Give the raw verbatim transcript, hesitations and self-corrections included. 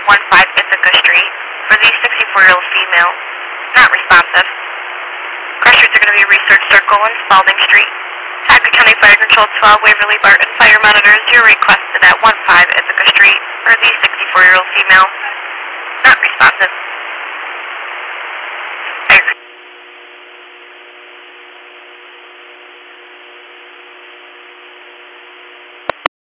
one five Ithaca Street for the sixty-four-year-old female. Not responsive. Cross streets are going to be Research Circle and Spalding Street. Packard County Fire Control twelve Waverly Barton Fire Monitors, your requested at one five Ithaca Street for the sixty-four-year-old female. Not responsive.